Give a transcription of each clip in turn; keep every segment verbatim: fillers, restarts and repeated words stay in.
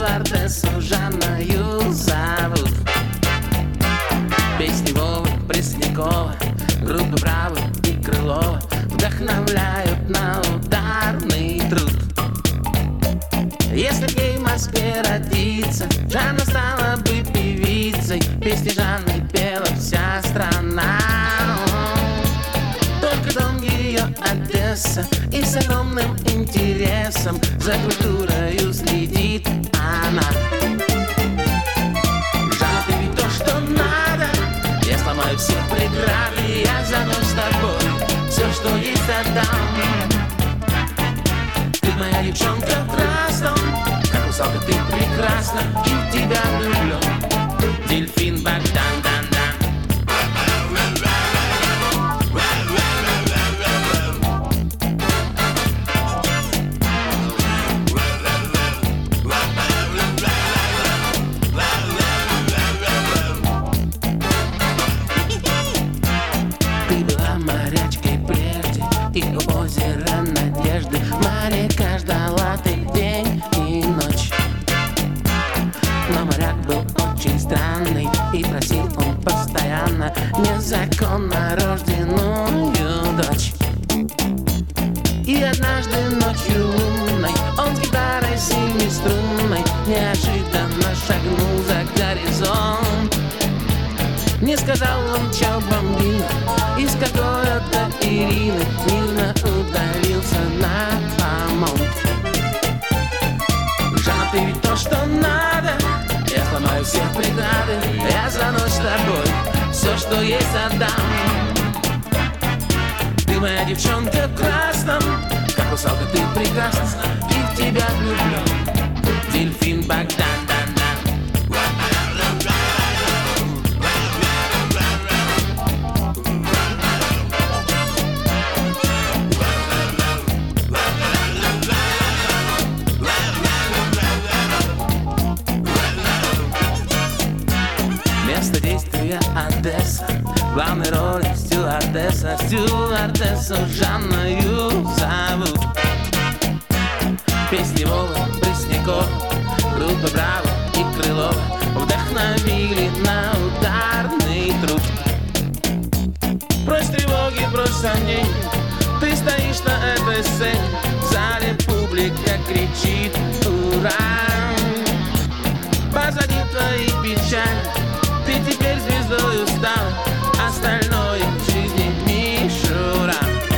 стюардессу Жанною зовут. Песни Вовы Преснякова, группы Браво и Крылова вдохновляют на ударный труд. Если б ей в Москве родиться, Жанна стала бы певицей. Песни Жанны пела вся страна. Только дом ее Одесса, и с огромным интересом за культурою следит она. Жанна, ты ведь то, что надо. Я сломаю все преграды, я за ночь с тобой все, что есть, отдам. Ты моя девчонка в красном, как русалка ты прекрасна, и в тебя влюблен дельфин Богдан, дан, дан. Ты была морячкой прежде, и у озера надежды моряка ждала ты день и ночь. Но моряк был очень странный, и просил он постоянно незаконно рожденную дочь. И однажды ночью лунной он с гитарой семиструнной неожиданно шагнул за горизонт. Не сказал он, чё бомбил, из какой-то Ирины мирно удалился на помон. Жанна, ты ведь то, что надо. Я сломаю все преграды, я за ночь с тобой все, что есть, отдам. Ты моя девчонка в красном, как русалка ты прекрасна, и в тебя влюблен дельфин Богдан, дан, дан. Место действия Одесса, в главной роли стюардесса, стюардессу Жанною зовут. Песни Вовы Преснякова, группы Браво и Крылова вдохновили на ударный труд. Брось тревоги, брось сомнений, ты стоишь на этой сцене, в зале публика кричит «Ура!». Позади твои печали, ты теперь звездою стала, остальное в жизни мишура.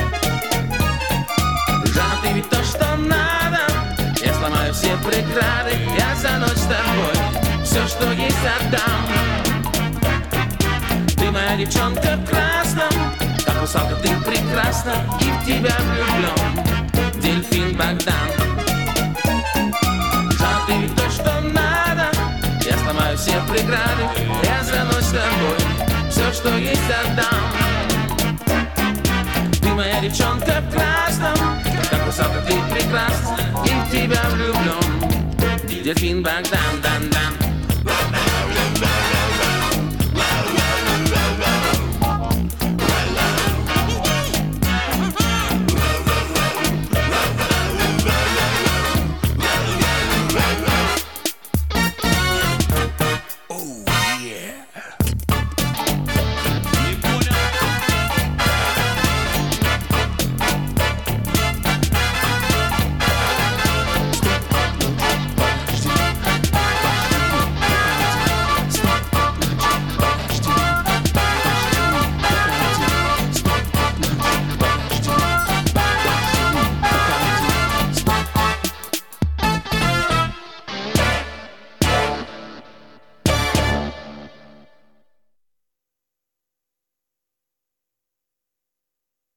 Жанна, ты ведь то, что надо. Я сломаю все преграды, я за ночь с тобой все, что есть, отдам. Ты моя девчонка в красном, как русалка ты прекрасна, и в тебя влюблен дельфин Богдан. Жанна, ты ведь то, что надо. Я сломаю все преграды, я за ночь с тобой все, что есть, отдам. Ты моя девчонка в красном, как русалка ты прекрасна, и в тебя влюблен дельфин Богдан, дан, дан.